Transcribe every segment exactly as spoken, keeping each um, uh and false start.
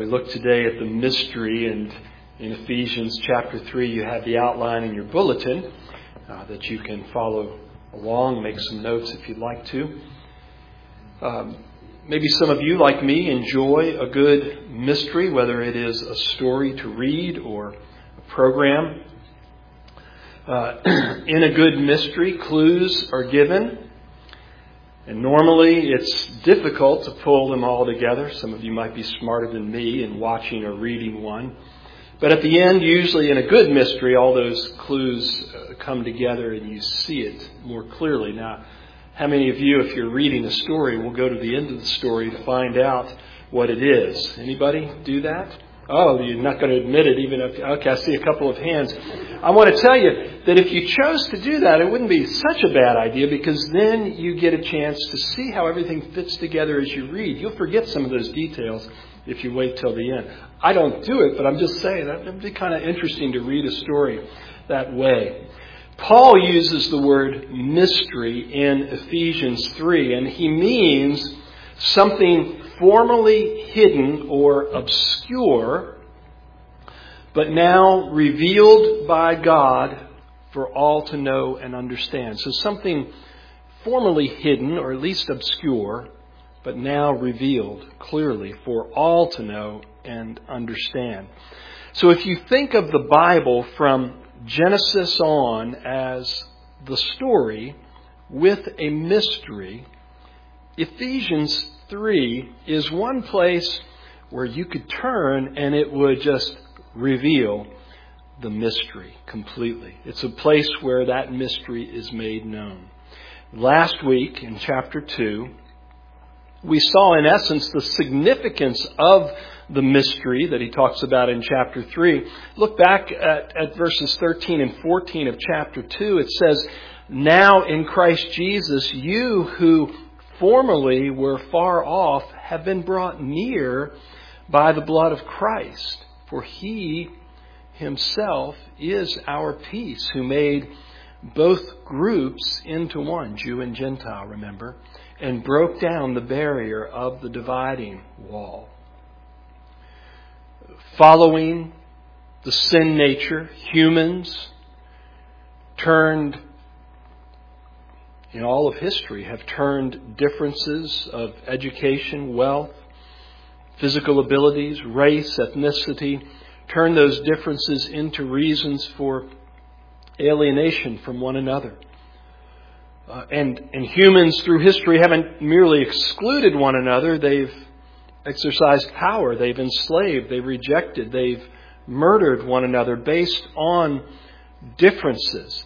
we look today at the mystery, and in Ephesians chapter three, you have the outline in your bulletin uh, that you can follow along, make some notes if you'd like to. Um, maybe some of you, like me, enjoy a good mystery, whether it is a story to read or a program. Uh, in a good mystery, clues are given. And normally it's difficult to pull them all together. Some of you might be smarter than me in watching or reading one. But at the end, usually in a good mystery, all those clues uh, come together and you see it more clearly. Now, how many of you, if you're reading a story, will go to the end of the story to find out what it is? Anybody do that? Oh, you're not going to admit it even if... Okay, I see a couple of hands. I want to tell you that if you chose to do that, it wouldn't be such a bad idea, because then you get a chance to see how everything fits together as you read. You'll forget some of those details if you wait till the end. I don't do it, but I'm just saying that would be kind of interesting to read a story that way. Paul uses the word mystery in Ephesians three, and he means something formerly hidden or obscure, but now revealed by God for all to know and understand. So something formerly hidden, or at least obscure, but now revealed clearly for all to know and understand. So if you think of the Bible from Genesis on as the story with a mystery, Ephesians three is one place where you could turn and it would just reveal the mystery completely. It's a place where that mystery is made known. Last week in chapter two, we saw in essence the significance of the mystery that he talks about in chapter three. Look back at, at verses thirteen and fourteen of chapter two. It says, "Now in Christ Jesus, you who formerly were far off have been brought near by the blood of Christ. For he himself is our peace, who made both groups into one," Jew and Gentile, remember, "and broke down the barrier of the dividing wall." Following the sin nature, humans turned in all of history have turned differences of education, wealth, physical abilities, race, ethnicity, turned those differences into reasons for alienation from one another. Uh, and, and humans through history haven't merely excluded one another, they've exercised power, they've enslaved, they've rejected, they've murdered one another based on differences.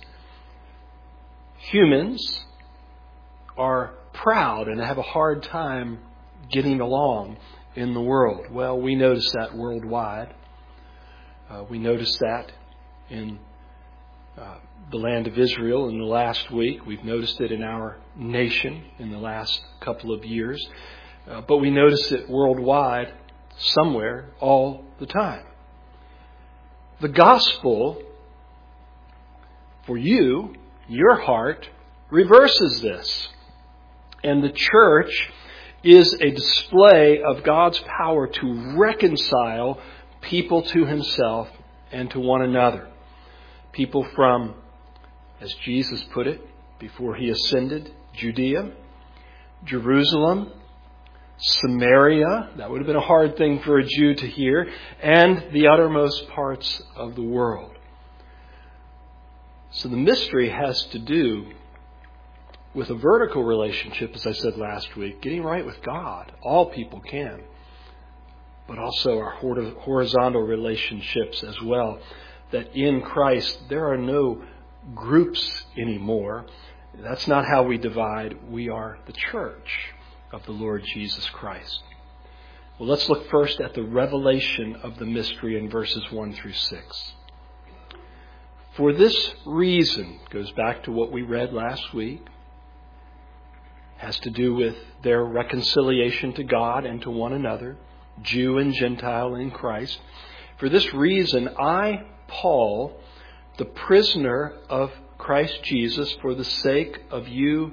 Humans are proud and have a hard time getting along in the world. Well, we notice that worldwide. Uh, we notice that in uh, the land of Israel in the last week. We've noticed it in our nation in the last couple of years. Uh, but we notice it worldwide somewhere all the time. The gospel for you, your heart, reverses this. And the church is a display of God's power to reconcile people to himself and to one another. People from, as Jesus put it, before he ascended, Judea, Jerusalem, Samaria, that would have been a hard thing for a Jew to hear, and the uttermost parts of the world. So the mystery has to do with a vertical relationship, as I said last week, getting right with God. All people can. But also our horizontal relationships as well. That in Christ there are no groups anymore. That's not how we divide. We are the church of the Lord Jesus Christ. Well, let's look first at the revelation of the mystery in verses one through six. For this reason, goes back to what we read last week, has to do with their reconciliation to God and to one another, Jew and Gentile in Christ. For this reason, I, Paul, the prisoner of Christ Jesus, for the sake of you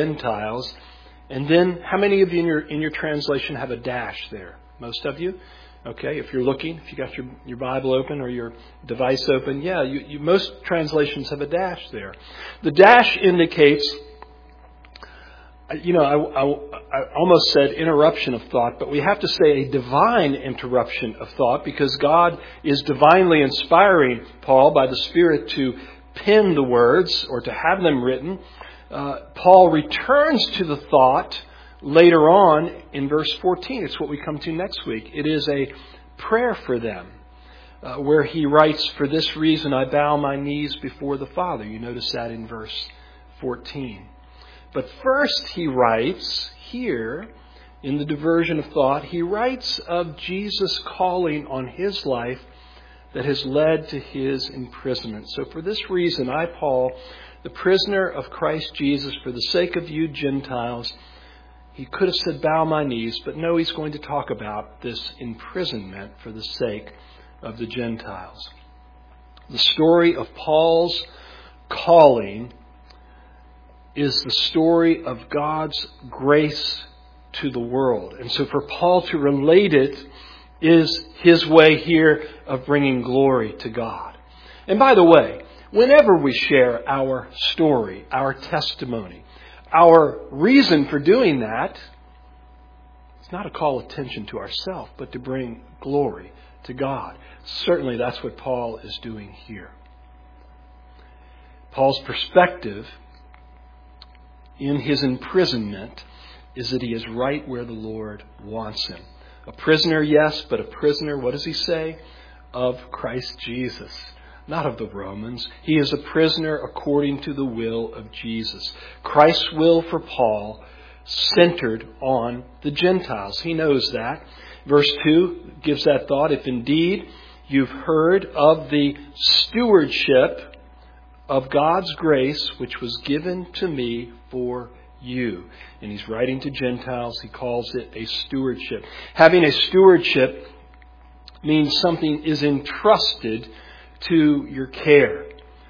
Gentiles. And then, how many of you in your, in your translation have a dash there? Most of you? Okay, if you're looking, if you got your, your Bible open or your device open, yeah, you, you, most translations have a dash there. The dash indicates, you know, I, I, I almost said interruption of thought, but we have to say a divine interruption of thought, because God is divinely inspiring Paul by the Spirit to pen the words or to have them written. Uh, Paul returns to the thought later on in verse fourteen. It's what we come to next week. It is a prayer for them, uh, where he writes, "For this reason I bow my knees before the Father." You notice that in verse fourteen. But first he writes here, in the diversion of thought, he writes of Jesus' calling on his life that has led to his imprisonment. "So for this reason I, Paul, the prisoner of Christ Jesus, for the sake of you Gentiles," he could have said bow my knees, but no, he's going to talk about this imprisonment for the sake of the Gentiles. The story of Paul's calling is the story of God's grace to the world. And so for Paul to relate it is his way here of bringing glory to God. And by the way, whenever we share our story, our testimony, our reason for doing that, it's not to call attention to ourselves, but to bring glory to God. Certainly that's what Paul is doing here. Paul's perspective in his imprisonment is that he is right where the Lord wants him. A prisoner, yes, but a prisoner, what does he say? Of Christ Jesus. Not of the Romans. He is a prisoner according to the will of Jesus. Christ's will for Paul centered on the Gentiles. He knows that. Verse two gives that thought. "If indeed you've heard of the stewardship of God's grace, which was given to me for you." And he's writing to Gentiles. He calls it a stewardship. Having a stewardship means something is entrusted to your care.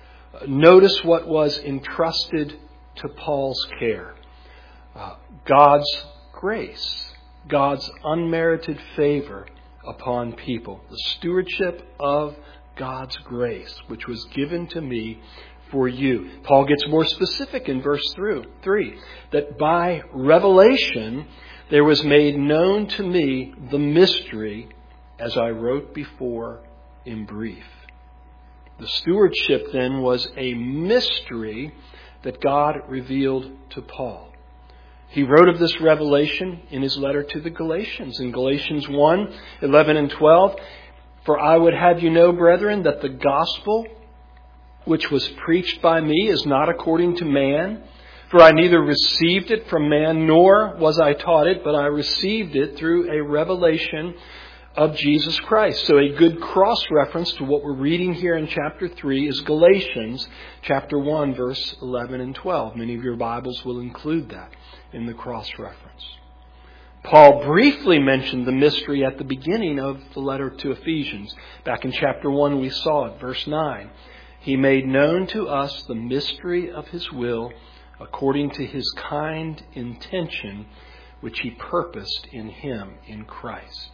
Notice what was entrusted to Paul's care. Uh, God's grace. God's unmerited favor upon people. The stewardship of God's grace, which was given to me for you. Paul gets more specific in verse three. That by revelation there was made known to me the mystery, as I wrote before in brief. The stewardship then was a mystery that God revealed to Paul. He wrote of this revelation in his letter to the Galatians. In Galatians one, eleven and twelve, "For I would have you know, brethren, that the gospel which was preached by me is not according to man. For I neither received it from man, nor was I taught it, but I received it through a revelation of Jesus Christ." So a good cross-reference to what we're reading here in chapter three is Galatians chapter one, verse eleven and twelve. Many of your Bibles will include that in the cross-reference. Paul briefly mentioned the mystery at the beginning of the letter to Ephesians. Back in chapter one, we saw it, verse nine. "He made known to us the mystery of his will according to his kind intention, which he purposed in him, in Christ."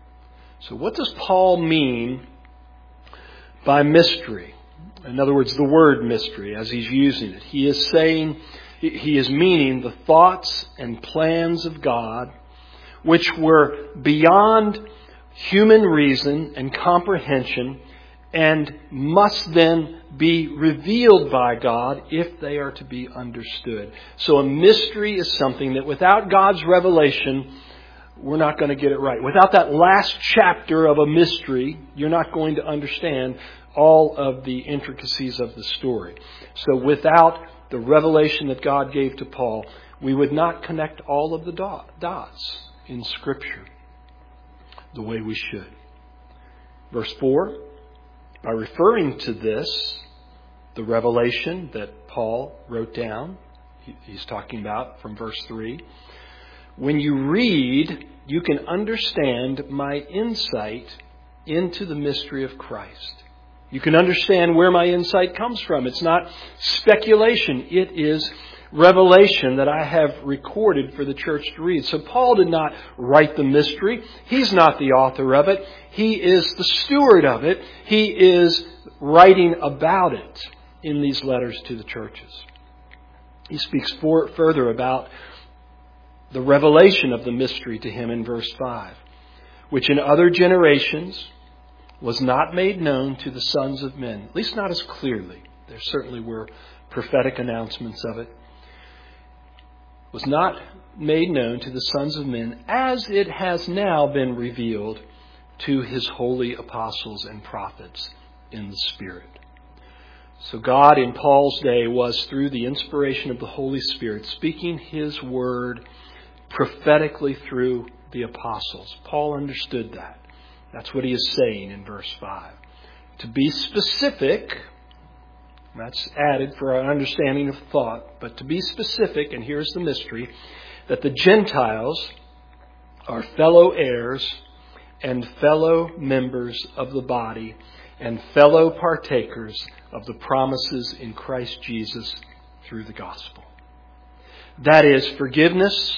So what does Paul mean by mystery? In other words, the word mystery, as he's using it. He is saying, he is meaning the thoughts and plans of God, which were beyond human reason and comprehension, and must then be revealed by God if they are to be understood. So a mystery is something that without God's revelation, we're not going to get it right. Without that last chapter of a mystery, you're not going to understand all of the intricacies of the story. So without the revelation that God gave to Paul, we would not connect all of the dots in Scripture the way we should. Verse four, by referring to this, the revelation that Paul wrote down, he's talking about from verse three, when you read, you can understand my insight into the mystery of Christ. You can understand where my insight comes from. It's not speculation. It is revelation that I have recorded for the church to read. So Paul did not write the mystery. He's not the author of it. He is the steward of it. He is writing about it in these letters to the churches. He speaks for, further about the revelation of the mystery to him in verse five, which in other generations was not made known to the sons of men, at least not as clearly. There certainly were prophetic announcements of it. Was not made known to the sons of men as it has now been revealed to His holy apostles and prophets in the Spirit. So God in Paul's day was, through the inspiration of the Holy Spirit, speaking His word prophetically through the apostles. Paul understood that. That's what he is saying in verse five. To be specific, that's added for our understanding of thought, but to be specific, and here's the mystery, that the Gentiles are fellow heirs and fellow members of the body and fellow partakers of the promises in Christ Jesus through the gospel. That is forgiveness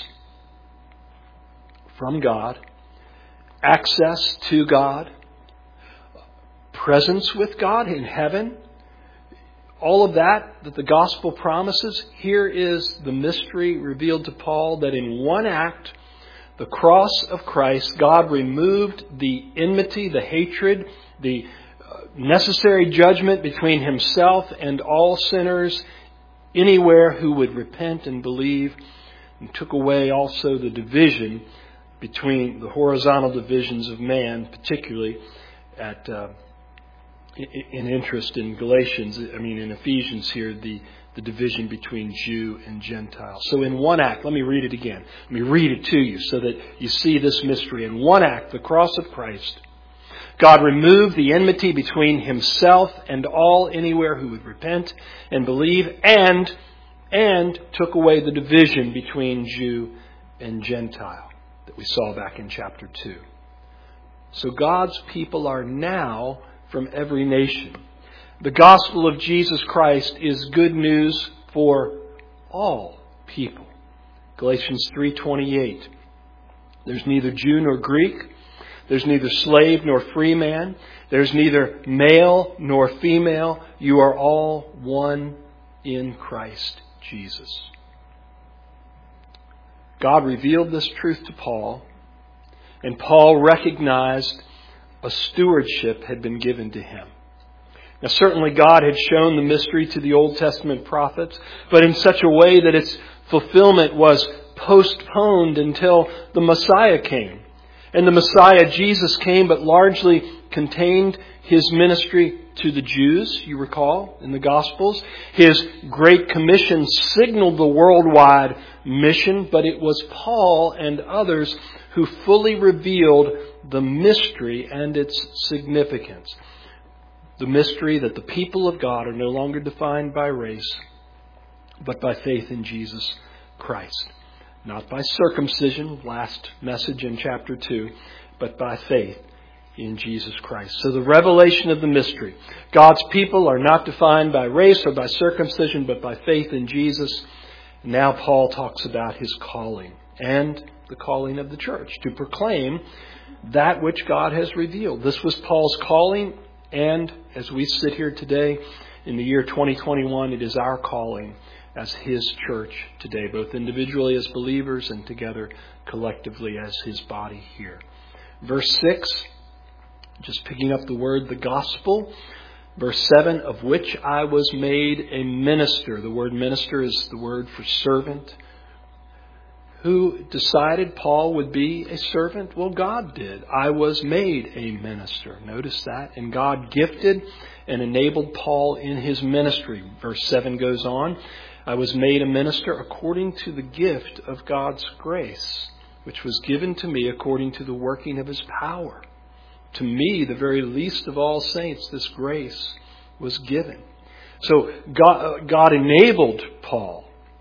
from God, access to God, presence with God in heaven, all of that that the gospel promises. Here is the mystery revealed to Paul that in one act, the cross of Christ, God removed the enmity, the hatred, the necessary judgment between Himself and all sinners anywhere who would repent and believe, and took away also the division between the horizontal divisions of man, particularly at uh, in interest in Galatians, I mean in Ephesians here, the, the division between Jew and Gentile. So in one act, let me read it again. Let me read it to you so that you see this mystery. In one act, the cross of Christ, God removed the enmity between Himself and all anywhere who would repent and believe, and, and took away the division between Jew and Gentile that we saw back in chapter two. So God's people are now from every nation. The gospel of Jesus Christ is good news for all people. Galatians three twenty-eight. There's neither Jew nor Greek. There's neither slave nor free man. There's neither male nor female. You are all one in Christ Jesus. God revealed this truth to Paul, and Paul recognized a stewardship had been given to him. Now, certainly God had shown the mystery to the Old Testament prophets, but in such a way that its fulfillment was postponed until the Messiah came. And the Messiah, Jesus, came, but largely contained His ministry to the Jews, you recall, in the Gospels. His Great Commission signaled the worldwide mission, but it was Paul and others who fully revealed the mystery and its significance. The mystery that the people of God are no longer defined by race, but by faith in Jesus Christ. Not by circumcision, last message in chapter two, but by faith in Jesus Christ. So the revelation of the mystery. God's people are not defined by race or by circumcision, but by faith in Jesus. Now Paul talks about his calling and the calling of the church to proclaim that which God has revealed. This was Paul's calling, and as we sit here today in the year twenty twenty-one, it is our calling as His church today, both individually as believers and together collectively as His body here. Verse six, just picking up the word, the gospel. Verse seven, of which I was made a minister. The word minister is the word for servant. Who decided Paul would be a servant? Well, God did. I was made a minister. Notice that. And God gifted and enabled Paul in his ministry. Verse seven goes on. I was made a minister according to the gift of God's grace, which was given to me according to the working of His power. To me, the very least of all saints, this grace was given. So God, God enabled Paul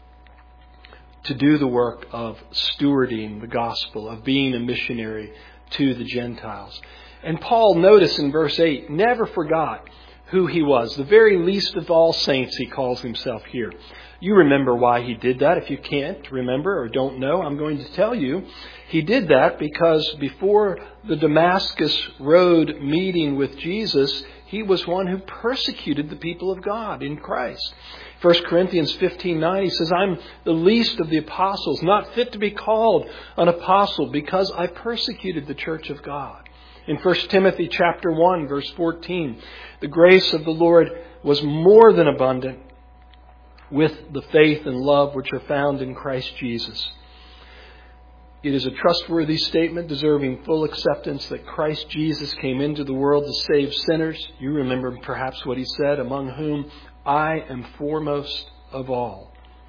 to do the work of stewarding the gospel, of being a missionary to the Gentiles. And Paul, notice in verse eight, never forgot who he was. The very least of all saints, he calls himself here. You remember why he did that. If you can't remember or don't know, I'm going to tell you. He did that because before the Damascus Road meeting with Jesus, he was one who persecuted the people of God in Christ. First Corinthians fifteen nine, he says, I'm the least of the apostles, not fit to be called an apostle because I persecuted the church of God. In First Timothy chapter one, verse fourteen, the grace of the Lord was more than abundant with the faith and love which are found in Christ Jesus. It is a trustworthy statement deserving full acceptance that Christ Jesus came into the world to save sinners. You remember perhaps what he said, among whom I am foremost of all.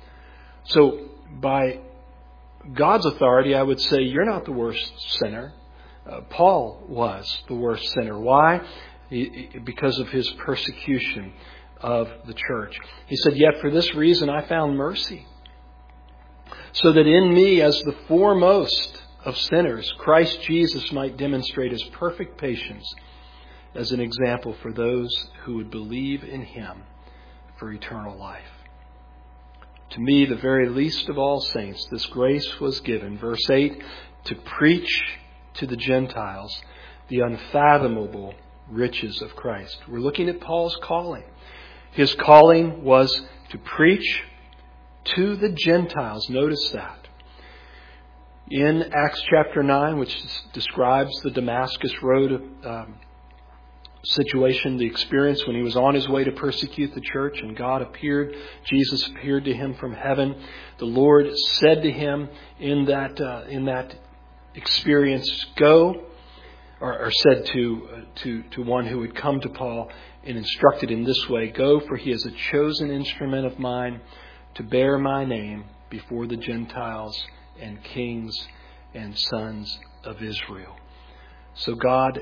So by God's authority, I would say you're not the worst sinner. Uh, Paul was the worst sinner. Why? He, because of his persecution of the church. He said, yet for this reason I found mercy, so that in me, as the foremost of sinners, Christ Jesus might demonstrate his perfect patience as an example for those who would believe in him for eternal life. To me, the very least of all saints, this grace was given, verse eight, to preach to the Gentiles the unfathomable riches of Christ. We're looking at Paul's calling. His calling was to preach to the Gentiles. Notice that. In Acts chapter nine, which describes the Damascus Road um, situation, the experience when he was on his way to persecute the church and God appeared, Jesus appeared to him from heaven. The Lord said to him in that uh, in that experience, go, or, or said to, uh, to, to one who had come to Paul and instructed in this way, go, for he is a chosen instrument of mine to bear my name before the Gentiles and kings and sons of Israel. So God,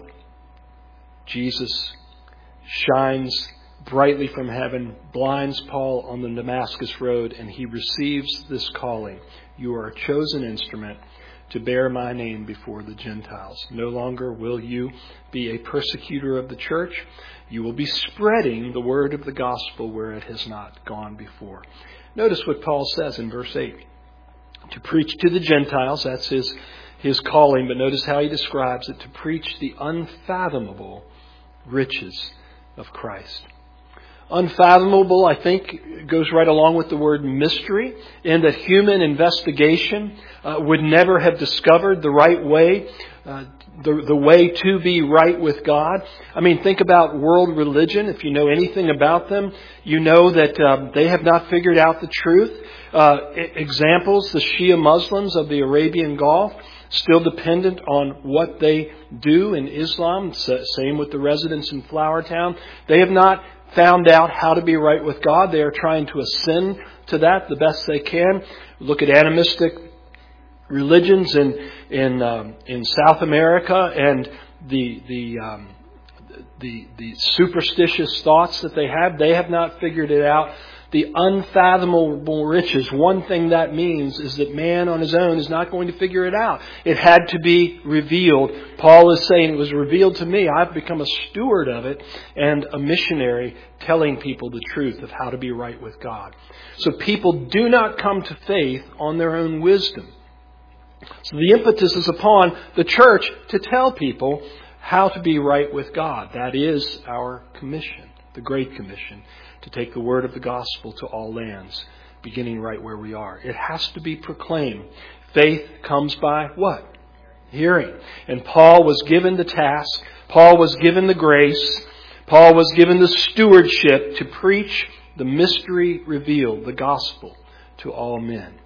Jesus, shines brightly from heaven, blinds Paul on the Damascus Road, and he receives this calling. You are a chosen instrument to bear my name before the Gentiles. No longer will you be a persecutor of the church. You will be spreading the word of the gospel where it has not gone before. Notice what Paul says in verse eight. To preach to the Gentiles, that's his, his calling, but notice how he describes it, to preach the unfathomable riches of Christ. Unfathomable, I think, goes right along with the word mystery, in that human investigation uh, would never have discovered the right way, uh, the, the way to be right with God. I mean, think about world religion. If you know anything about them, you know that um, they have not figured out the truth. Uh, examples, the Shia Muslims of the Arabian Gulf, still dependent on what they do in Islam. Same with the residents in Flowertown. They have not found out how to be right with God. They are trying to ascend to that the best they can. Look at animistic religions in in um, in South America and the the um, the the superstitious thoughts that they have. They have not figured it out. The unfathomable riches, one thing that means is that man on his own is not going to figure it out. It had to be revealed. Paul is saying it was revealed to me. I've become a steward of it and a missionary telling people the truth of how to be right with God. So people do not come to faith on their own wisdom. So the impetus is upon the church to tell people how to be right with God. That is our commission, the Great Commission, to take the word of the gospel to all lands, beginning right where we are. It has to be proclaimed. Faith comes by what? Hearing. And Paul was given the task. Paul was given the grace. Paul was given the stewardship to preach the mystery revealed, the gospel, to all men.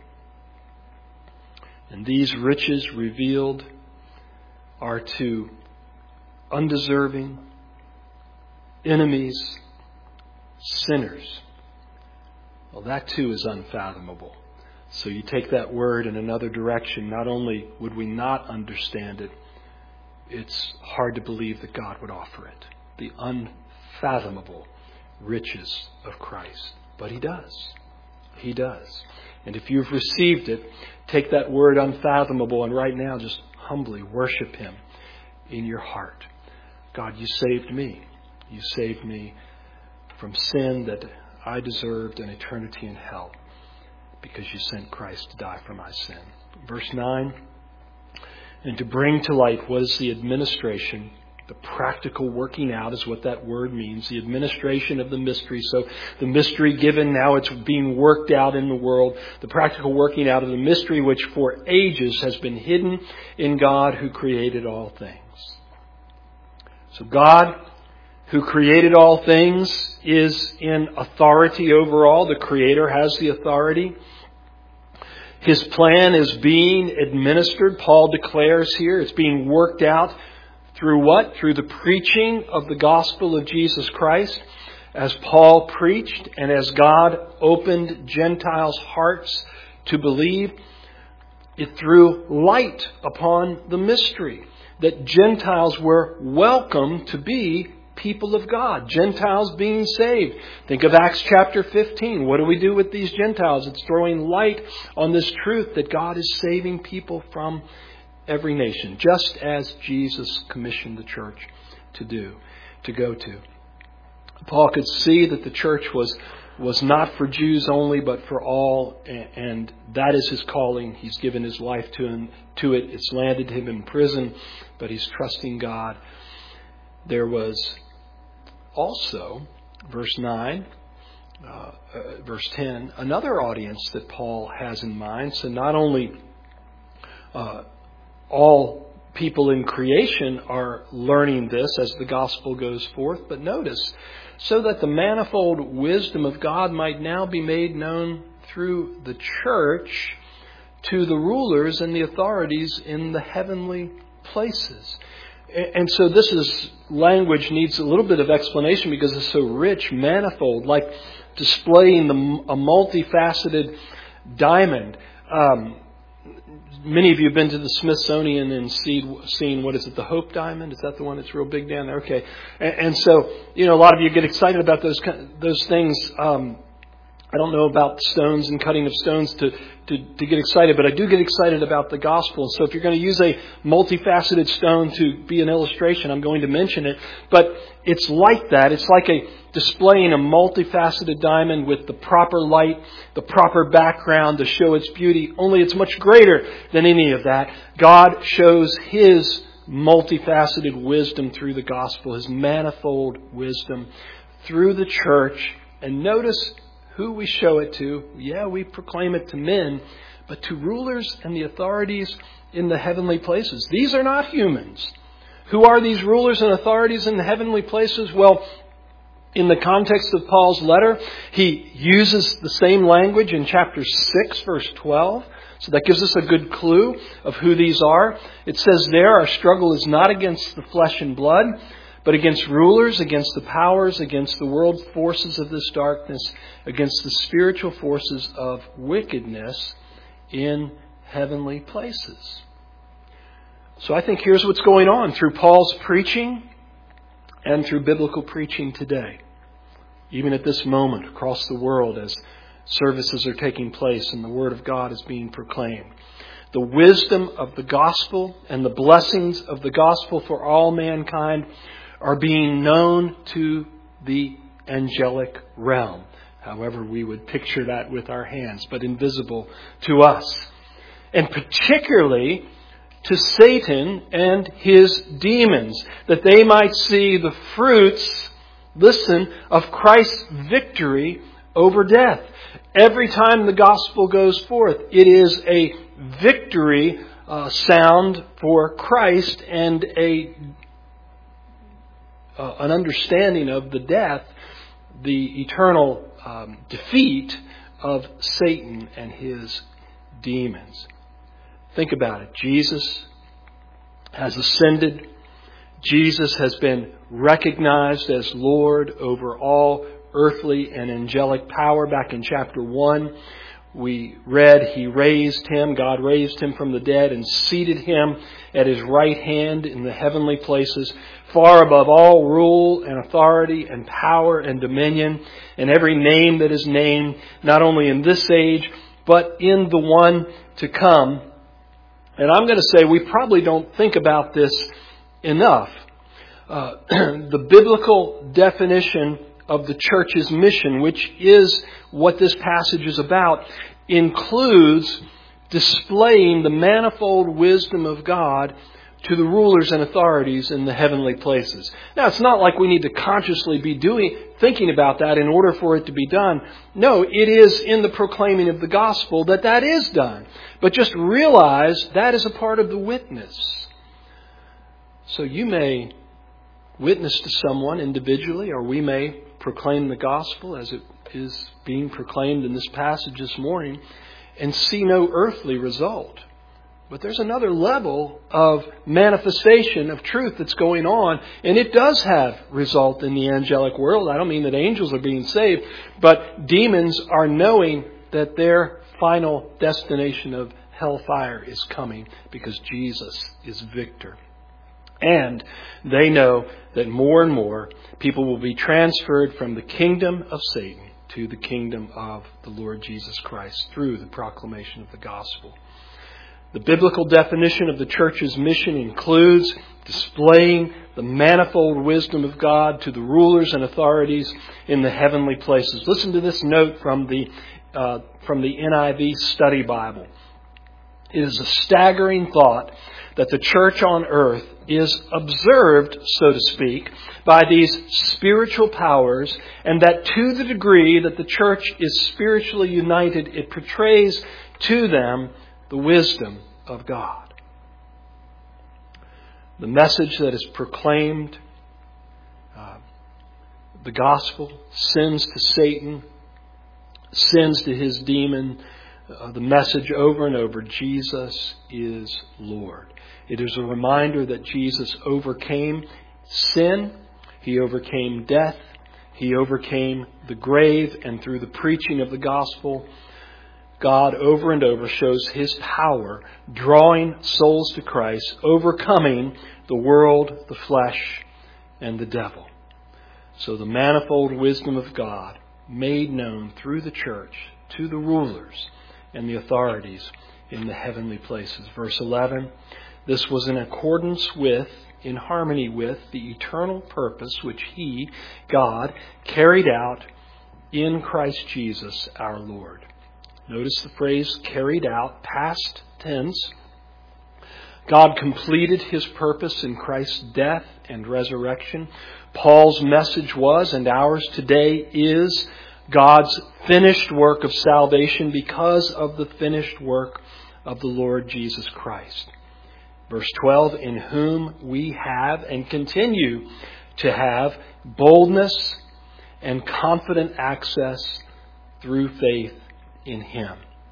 And these riches revealed are to undeserving, enemies, sinners. Well, that too is unfathomable. So you take that word in another direction. Not only would we not understand it, it's hard to believe that God would offer it. The unfathomable riches of Christ. But He does. He does. And if you've received it, take that word unfathomable and right now just humbly worship Him in your heart. God, you saved me. You saved me from sin that I deserved an eternity in hell, because you sent Christ to die for my sin. Verse nine, and to bring to light what is the administration, the practical working out is what that word means, the administration of the mystery. So the mystery given, now it's being worked out in the world. The practical working out of the mystery which for ages has been hidden in God who created all things. So God, who created all things, is in authority over all. The Creator has the authority. His plan is being administered, Paul declares here. It's being worked out through what? Through the preaching of the gospel of Jesus Christ. As Paul preached and as God opened Gentiles' hearts to believe, it threw light upon the mystery that Gentiles were welcome to be people of God. Gentiles being saved. Think of Acts chapter fifteen. What do we do with these Gentiles? It's throwing light on this truth that God is saving people from every nation, just as Jesus commissioned the church to do, to go to. Paul could see that the church was was not for Jews only, but for all, and that is his calling. He's given his life to him, to it. It's landed him in prison, but he's trusting God. There was also, verse nine, uh, uh, verse ten, another audience that Paul has in mind. So not only uh, all people in creation are learning this as the gospel goes forth, but notice, so that the manifold wisdom of God might now be made known through the church to the rulers and the authorities in the heavenly places. And so this is language needs a little bit of explanation because it's so rich, manifold, like displaying the, a multifaceted diamond. Um, many of you have been to the Smithsonian and see, seen, what is it, the Hope Diamond? Is that the one that's real big down there? Okay. And, and so, you know, a lot of you get excited about those those things. Um, I don't know about stones and cutting of stones to, to, to get excited, but I do get excited about the gospel. So if you're going to use a multifaceted stone to be an illustration, I'm going to mention it. But it's like that. It's like a displaying a multifaceted diamond with the proper light, the proper background to show its beauty. Only it's much greater than any of that. God shows His multifaceted wisdom through the gospel, His manifold wisdom through the church. And notice who we show it to. Yeah, we proclaim it to men, but to rulers and the authorities in the heavenly places. These are not humans. Who are these rulers and authorities in the heavenly places? Well, in the context of Paul's letter, he uses the same language in chapter six, verse twelve. So that gives us a good clue of who these are. It says there, our struggle is not against the flesh and blood, but against rulers, against the powers, against the world forces of this darkness, against the spiritual forces of wickedness in heavenly places. So I think here's what's going on through Paul's preaching and through biblical preaching today. Even at this moment across the world as services are taking place and the Word of God is being proclaimed. The wisdom of the gospel and the blessings of the gospel for all mankind are being known to the angelic realm. However we would picture that with our hands, but invisible to us. And particularly to Satan and his demons, that they might see the fruits, listen, of Christ's victory over death. Every time the gospel goes forth, it is a victory uh, sound for Christ and a uh, an understanding of the death, the eternal um, defeat of Satan and his demons. Think about it. Jesus has ascended. Jesus has been recognized as Lord over all earthly and angelic power. Back in chapter one, we read He raised Him, God raised Him from the dead and seated Him at His right hand in the heavenly places, far above all rule and authority and power and dominion and every name that is named, not only in this age, but in the one to come. And I'm going to say we probably don't think about this enough. Uh, the biblical definition of the church's mission, which is what this passage is about, includes displaying the manifold wisdom of God to the rulers and authorities in the heavenly places. Now, it's not like we need to consciously be doing, thinking about that in order for it to be done. No, it is in the proclaiming of the gospel that that is done. But just realize that is a part of the witness. So you may witness to someone individually, or we may proclaim the gospel as it is being proclaimed in this passage this morning, and see no earthly result. But there's another level of manifestation of truth that's going on, and it does have result in the angelic world. I don't mean that angels are being saved, but demons are knowing that their final destination of hellfire is coming because Jesus is victor. And they know that more and more people will be transferred from the kingdom of Satan to the kingdom of the Lord Jesus Christ through the proclamation of the gospel. The biblical definition of the church's mission includes displaying the manifold wisdom of God to the rulers and authorities in the heavenly places. Listen to this note from the uh, from the N I V Study Bible. It is a staggering thought that the church on earth is observed, so to speak, by these spiritual powers, and that to the degree that the church is spiritually united, it portrays to them the wisdom of God. The message that is proclaimed, uh, the gospel, sins to Satan, sins to his demon, uh, the message over and over, Jesus is Lord. It is a reminder that Jesus overcame sin, He overcame death, He overcame the grave, and through the preaching of the gospel, God over and over shows His power, drawing souls to Christ, overcoming the world, the flesh, and the devil. So the manifold wisdom of God made known through the church to the rulers and the authorities in the heavenly places. Verse eleven, this was in accordance with, in harmony with, the eternal purpose which He, God, carried out in Christ Jesus our Lord. Notice the phrase carried out, past tense. God completed His purpose in Christ's death and resurrection. Paul's message was, and ours today is, God's finished work of salvation because of the finished work of the Lord Jesus Christ. Verse twelve, in whom we have and continue to have boldness and confident access through faith in Him.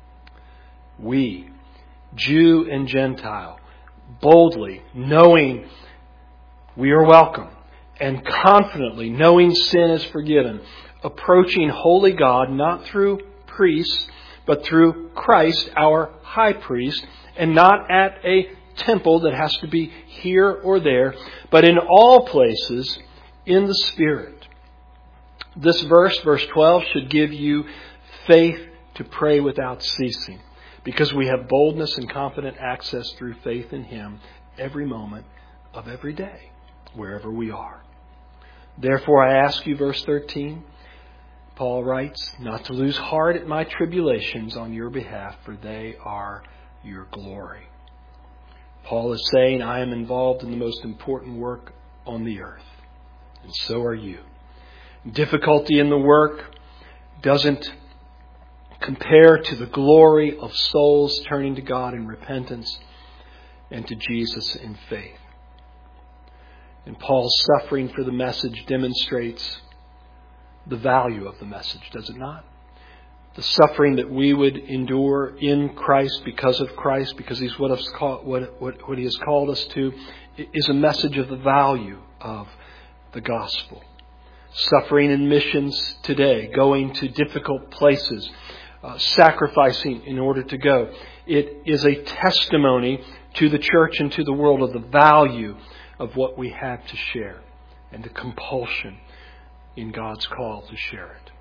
We, Jew and Gentile, boldly knowing we are welcome and confidently knowing sin is forgiven, approaching holy God not through priests but through Christ, our high priest, and not at a temple that has to be here or there, but in all places in the Spirit. This verse, verse twelve, should give you faith to pray without ceasing, because we have boldness and confident access through faith in Him every moment of every day, wherever we are. Therefore I ask you, verse thirteen, Paul writes, not to lose heart at my tribulations on your behalf, for they are your glory. Paul is saying, I am involved in the most important work on the earth, and so are you. Difficulty in the work doesn't compare to the glory of souls turning to God in repentance and to Jesus in faith. And Paul's suffering for the message demonstrates the value of the message, does it not? The suffering that we would endure in Christ because of Christ, because He's what, us call, what, what, what He has called us to, is a message of the value of the gospel. Suffering in missions today, going to difficult places, uh, sacrificing in order to go. It is a testimony to the church and to the world of the value of what we have to share and the compulsion in God's call to share it.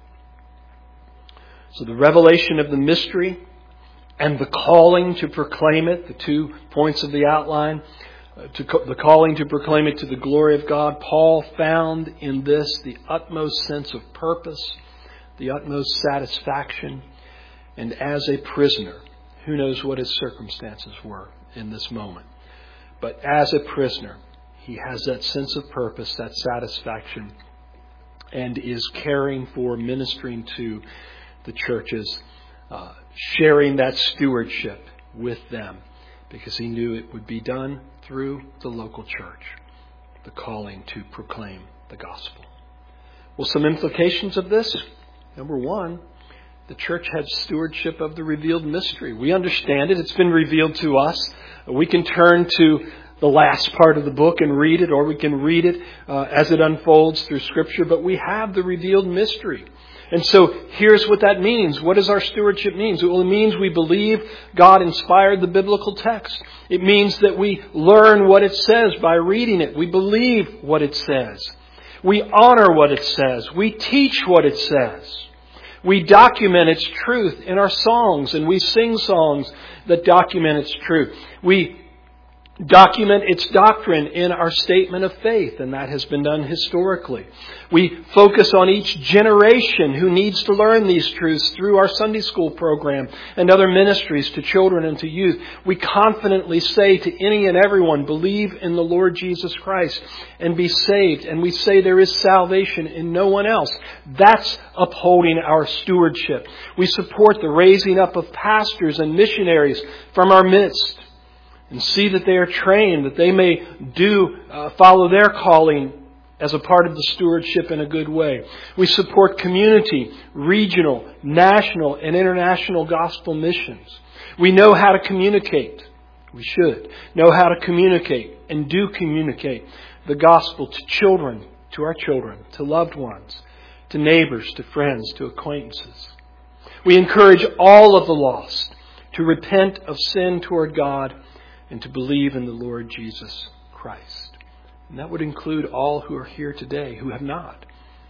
So the revelation of the mystery and the calling to proclaim it, the two points of the outline, uh, to co- the calling to proclaim it to the glory of God. Paul found in this the utmost sense of purpose, the utmost satisfaction. And as a prisoner, who knows what his circumstances were in this moment, but as a prisoner, he has that sense of purpose, that satisfaction, and is caring for, ministering to the churches, uh, sharing that stewardship with them, because he knew it would be done through the local church, the calling to proclaim the gospel. Well, some implications of this. Number one, the church had stewardship of the revealed mystery. We understand it. It's been revealed to us. We can turn to the last part of the book and read it, or we can read it uh, as it unfolds through Scripture. But we have the revealed mystery. And so here's what that means. What does our stewardship mean? Well, it means we believe God inspired the biblical text. It means that we learn what it says by reading it. We believe what it says. We honor what it says. We teach what it says. We document its truth in our songs, and we sing songs that document its truth. We document its doctrine in our statement of faith, and that has been done historically. We focus on each generation who needs to learn these truths through our Sunday school program and other ministries to children and to youth. We confidently say to any and everyone, believe in the Lord Jesus Christ and be saved. And we say there is salvation in no one else. That's upholding our stewardship. We support the raising up of pastors and missionaries from our midst, and see that they are trained, that they may do uh, follow their calling as a part of the stewardship in a good way. We support community, regional, national, and international gospel missions. We know how to communicate. We should know how to communicate and do communicate the gospel to children, to our children, to loved ones, to neighbors, to friends, to acquaintances. We encourage all of the lost to repent of sin toward God and to believe in the Lord Jesus Christ. And that would include all who are here today who have not.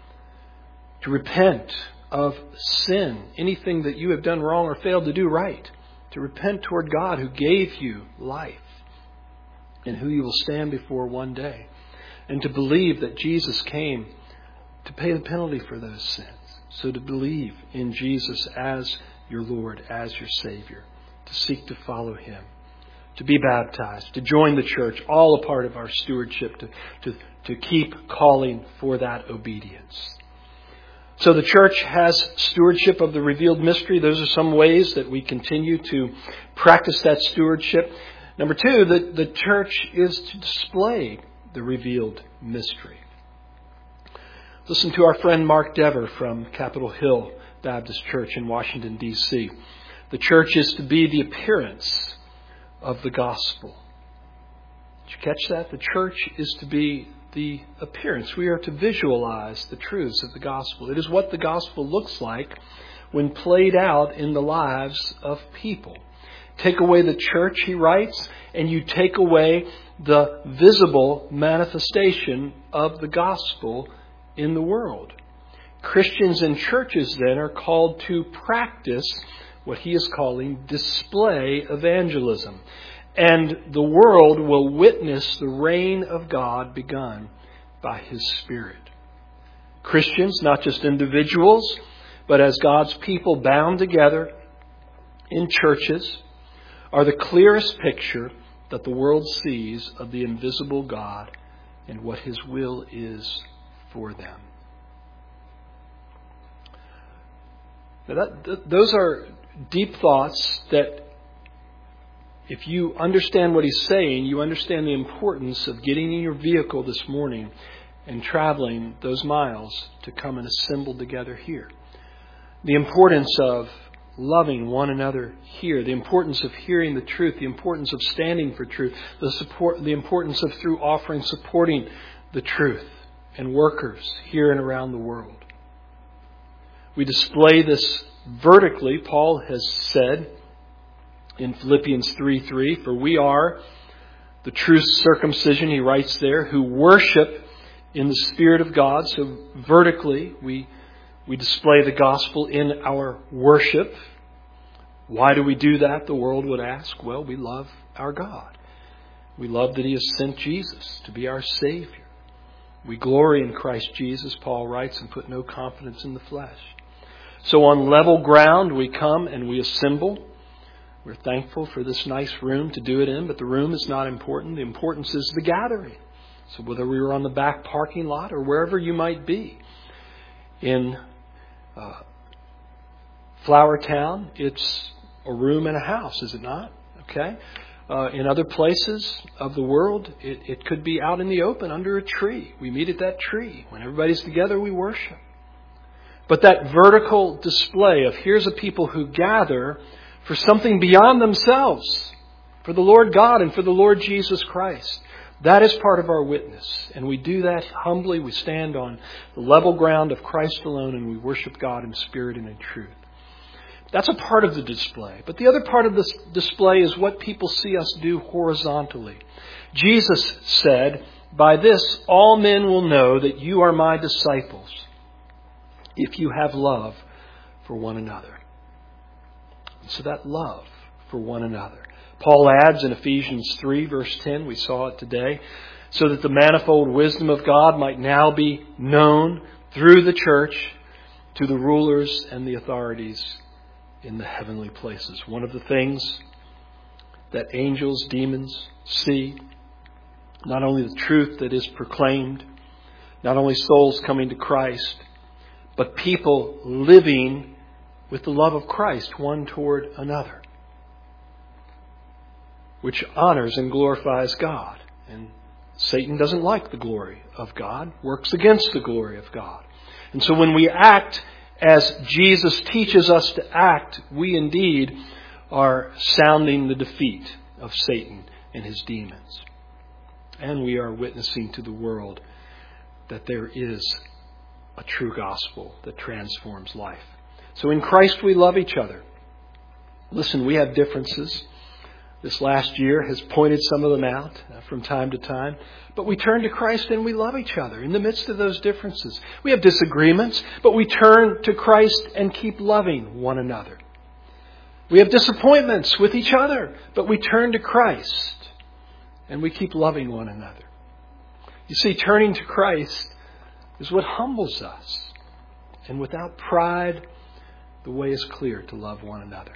To repent of sin, anything that you have done wrong or failed to do right. To repent toward God who gave you life and who you will stand before one day. And to believe that Jesus came to pay the penalty for those sins. So to believe in Jesus as your Lord, as your Savior. To seek to follow Him. To be baptized, to join the church, all a part of our stewardship, to, to, to keep calling for that obedience. So the church has stewardship of the revealed mystery. Those are some ways that we continue to practice that stewardship. Number two, the, the church is to display the revealed mystery. Listen to our friend Mark Dever from Capitol Hill Baptist Church in Washington, D C The church is to be the appearance of the gospel. Did you catch that? The church is to be the appearance. We are to visualize the truths of the gospel. It is what the gospel looks like when played out in the lives of people. Take away the church, he writes, and you take away the visible manifestation of the gospel in the world. Christians and churches then are called to practice what he is calling display evangelism. And the world will witness the reign of God begun by His Spirit. Christians, not just individuals, but as God's people bound together in churches, are the clearest picture that the world sees of the invisible God and what His will is for them. Now that, th- those are deep thoughts that if you understand what he's saying, you understand the importance of getting in your vehicle this morning and traveling those miles to come and assemble together here. The importance of loving one another here. The importance of hearing the truth. The importance of standing for truth. The support, the importance of through offering supporting the truth and workers here and around the world. We display this vertically, Paul has said in Philippians three three, for we are the true circumcision, he writes there, who worship in the Spirit of God. So vertically, we, we display the gospel in our worship. Why do we do that, the world would ask? Well, we love our God. We love that He has sent Jesus to be our Savior. We glory in Christ Jesus, Paul writes, and put no confidence in the flesh. So on level ground, we come and we assemble. We're thankful for this nice room to do it in, but the room is not important. The importance is the gathering. So whether we were on the back parking lot or wherever you might be, in uh, Flower Town, it's a room and a house, is it not? Okay. Uh, in other places of the world, it, it could be out in the open under a tree. We meet at that tree. When everybody's together, we worship. But that vertical display of here's a people who gather for something beyond themselves, for the Lord God and for the Lord Jesus Christ. That is part of our witness. And we do that humbly. We stand on the level ground of Christ alone and we worship God in spirit and in truth. That's a part of the display. But the other part of this display is what people see us do horizontally. Jesus said, "By this all men will know that you are my disciples, if you have love for one another." So that love for one another. Paul adds in Ephesians three, verse ten, we saw it today, so that the manifold wisdom of God might now be known through the church to the rulers and the authorities in the heavenly places. One of the things that angels, demons see, not only the truth that is proclaimed, not only souls coming to Christ, but people living with the love of Christ one toward another, which honors and glorifies God. And Satan doesn't like the glory of God, works against the glory of God. And so when we act as Jesus teaches us to act, we indeed are sounding the defeat of Satan and his demons. And we are witnessing to the world that there is a true gospel that transforms life. So in Christ we love each other. Listen, we have differences. This last year has pointed some of them out from time to time. But we turn to Christ and we love each other in the midst of those differences. We have disagreements, but we turn to Christ and keep loving one another. We have disappointments with each other, but we turn to Christ and we keep loving one another. You see, turning to Christ is what humbles us. And without pride, the way is clear to love one another.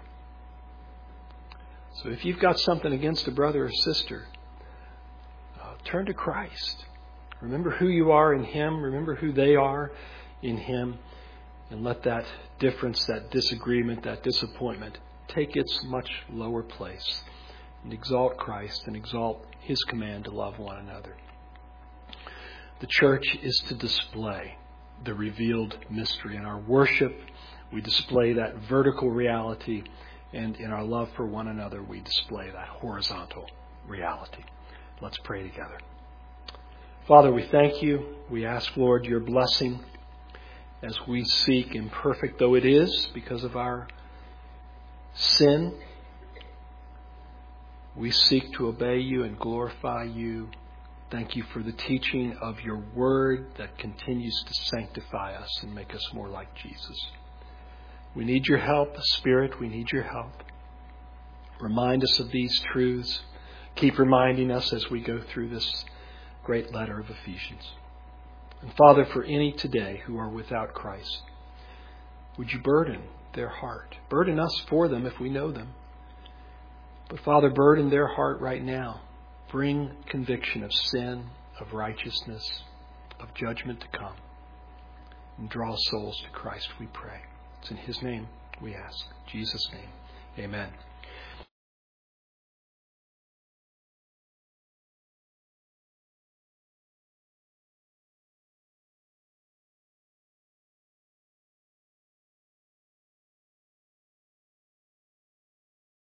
So if you've got something against a brother or sister, uh, turn to Christ. Remember who you are in Him. Remember who they are in Him. And let that difference, that disagreement, that disappointment take its much lower place. And exalt Christ and exalt His command to love one another. The church is to display the revealed mystery. In our worship, we display that vertical reality. And in our love for one another, we display that horizontal reality. Let's pray together. Father, we thank You. We ask, Lord, Your blessing as we seek, imperfect though it is because of our sin, we seek to obey You and glorify You. Thank You for the teaching of Your Word that continues to sanctify us and make us more like Jesus. We need Your help, Spirit. We need Your help. Remind us of these truths. Keep reminding us as we go through this great letter of Ephesians. And Father, for any today who are without Christ, would You burden their heart? Burden us for them if we know them. But Father, burden their heart right now. Bring conviction of sin, of righteousness, of judgment to come. And draw souls to Christ, we pray. It's in His name we ask. In Jesus' name, amen.